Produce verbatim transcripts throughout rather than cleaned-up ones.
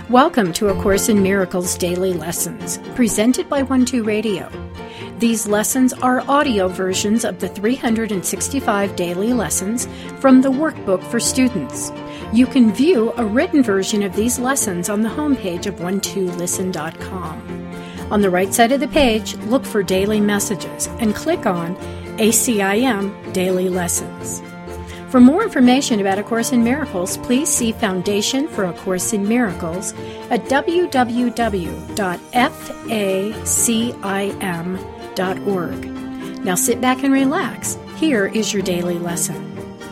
Welcome to A Course in Miracles Daily Lessons, presented by One Two Radio. These lessons are audio versions of the three hundred sixty-five daily lessons from the workbook for students. You can view a written version of these lessons on the homepage of one two listen dot com. On the right side of the page, look for Daily Messages and click on A C I M Daily Lessons. For more information about A Course in Miracles, please see Foundation for A Course in Miracles at w w w dot facim dot org. Now sit back and relax. Here is your daily lesson.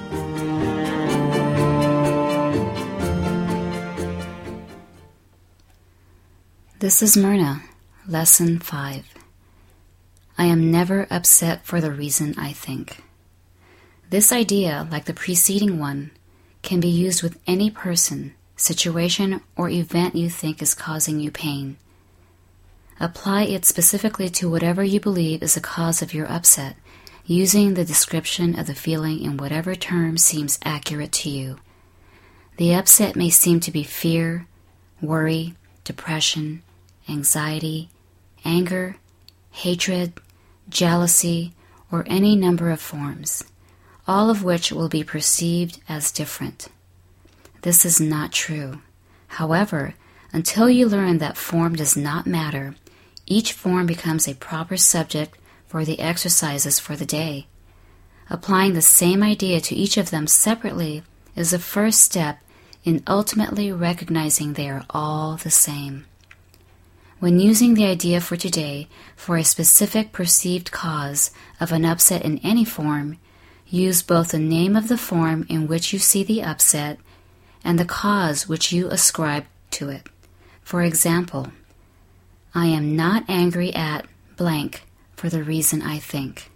This is Myrna, Lesson five. I am never upset for the reason I think. This idea, like the preceding one, can be used with any person, situation, or event you think is causing you pain. Apply it specifically to whatever you believe is the cause of your upset, using the description of the feeling in whatever term seems accurate to you. The upset may seem to be fear, worry, depression, anxiety, anger, hatred, jealousy, or any number of forms, all of which will be perceived as different. This is not true. However, until you learn that form does not matter, each form becomes a proper subject for the exercises for the day. Applying the same idea to each of them separately is the first step in ultimately recognizing they are all the same. When using the idea for today for a specific perceived cause of an upset in any form, use both the name of the form in which you see the upset and the cause which you ascribe to it. For example, I am not angry at blank for the reason I think.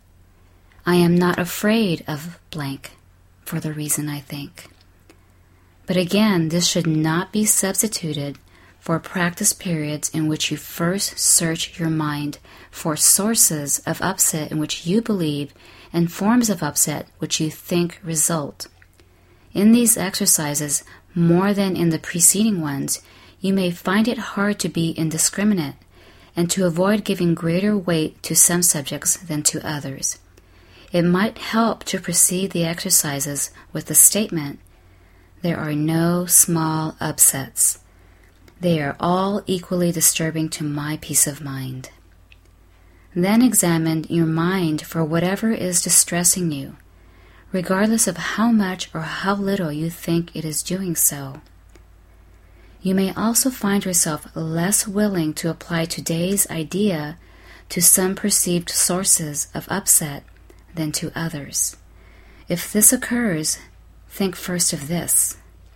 I am not afraid of blank for the reason I think. But again, this should not be substituted for practice periods in which you first search your mind for sources of upset in which you believe and forms of upset which you think result. In these exercises, more than in the preceding ones, you may find it hard to be indiscriminate and to avoid giving greater weight to some subjects than to others. It might help to precede the exercises with the statement, there are no small upsets. They are all equally disturbing to my peace of mind. Then examine your mind for whatever is distressing you, regardless of how much or how little you think it is doing so. You may also find yourself less willing to apply today's idea to some perceived sources of upset than to others. If this occurs, think first of this.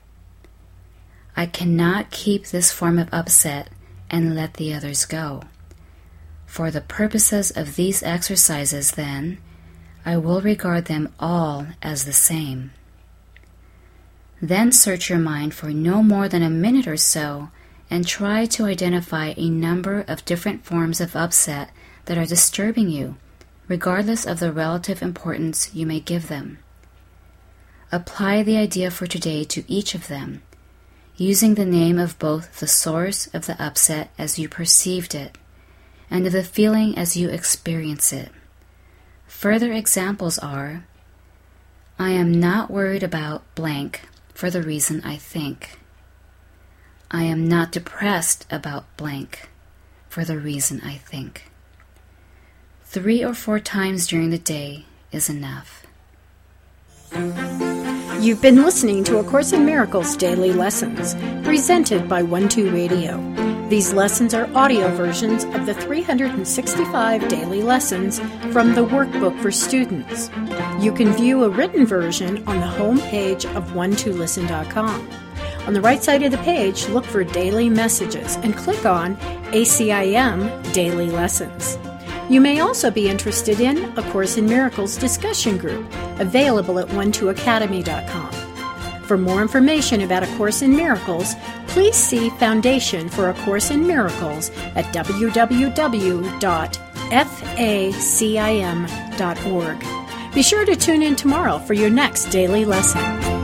I cannot keep this form of upset and let the others go. For the purposes of these exercises, then, I will regard them all as the same. Then search your mind for no more than a minute or so and try to identify a number of different forms of upset that are disturbing you, regardless of the relative importance you may give them. Apply the idea for today to each of them, using the name of both the source of the upset as you perceived it, and of the feeling as you experience it. Further examples are, I am not worried about blank for the reason I think. I am not depressed about blank for the reason I think. Three or four times during the day is enough. You've been listening to A Course in Miracles Daily Lessons, presented by One Two Radio. These lessons are audio versions of the three hundred sixty-five daily lessons from the workbook for students. You can view a written version on the home page of one two listen dot com. On the right side of the page, look for Daily Messages and click on A C I M Daily Lessons. You may also be interested in A Course in Miracles discussion group, available at one two academy dot com. For more information about A Course in Miracles, please see Foundation for A Course in Miracles at w w w dot facim dot org. Be sure to tune in tomorrow for your next daily lesson.